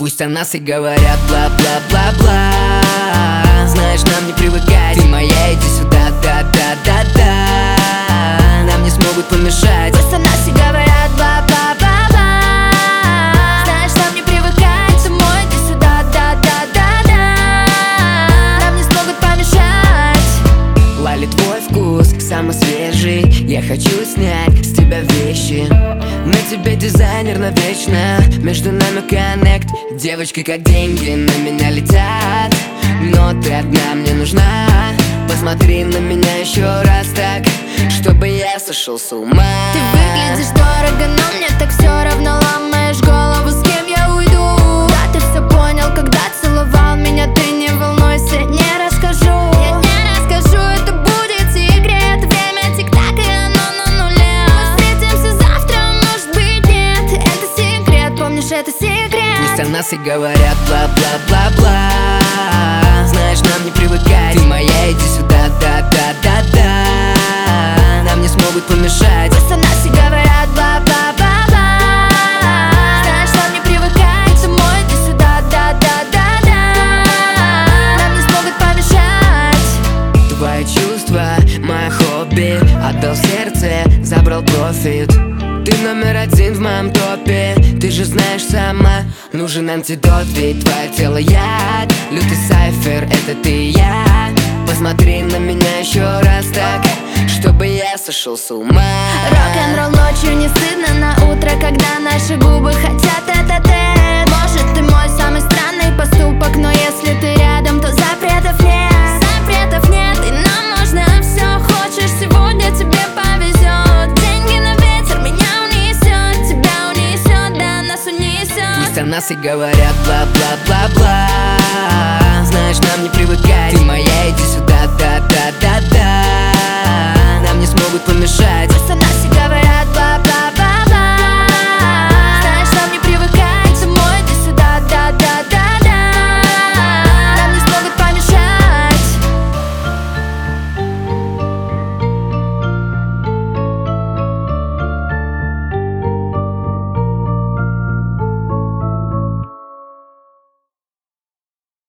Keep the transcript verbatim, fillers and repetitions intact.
Пусть о нас и говорят бла-бла-бла-бла. Знаешь, нам не привыкать. Ты моя, иди сюда, да-да-да-да. Нам не смогут помешать. Пусть о нас и говорят бла-бла-бла-бла. Знаешь, нам не привыкать. Ты мой, иди сюда, да-да-да-да. Нам не смогут помешать. Лали, твой вкус самый свежий. Я хочу снять с тебя вещи. На тебе дизайнер навечно. Между нами коннект. Девочки как деньги на меня летят. Но ты одна мне нужна. Посмотри на меня еще раз так, чтобы я сошел с ума. Ты выглядишь дорого, но мне так все равно. Ломаешь голову, с кем я уйду. Да, ты все понял, когда целовал меня. Ты не волнуйся, не расскажу. Я не расскажу, это будет секрет. Время тик-так, и оно на нуле. Мы встретимся завтра, может быть нет. Это секрет, помнишь, это секрет. Пусть о нас и говорят бла-бла-бла-бла. Знаешь, нам не привыкать. Ты моя, иди сюда, да-да-да-да. Нам не смогут помешать. Пусть о нас и говорят бла-бла-бла-бла. Знаешь, нам не привыкать. Ты мой, иди сюда, да-да-да-да. Нам не смогут помешать. Твои чувства, мое хобби. Отдал сердце, забрал профит. Ты номер один в моем топе. Ты же знаешь сама, нужен антидот. Ведь твое тело яд. Лютый сайфер, это ты и я. Посмотри на меня еще раз так, чтобы я сошел с ума. Рок-н-ролл ночью не стыдно на утро, когда наши губы хотят тет-а-тет. Может, ты мой самый странный поступок, но если ты рядом, то запретов нет. Запретов нет, и нам можно все. Хочешь, сегодня тебе повезет. Деньги на ветер меня унесет. Тебя унесет, да, нас унесет. Пусть о нас и говорят бла-бла-бла-бла. Знаешь, нам не привыкать. Ты моя, иди сюда, да-да-да-да. Нам не смогут помешать. Пусть о нас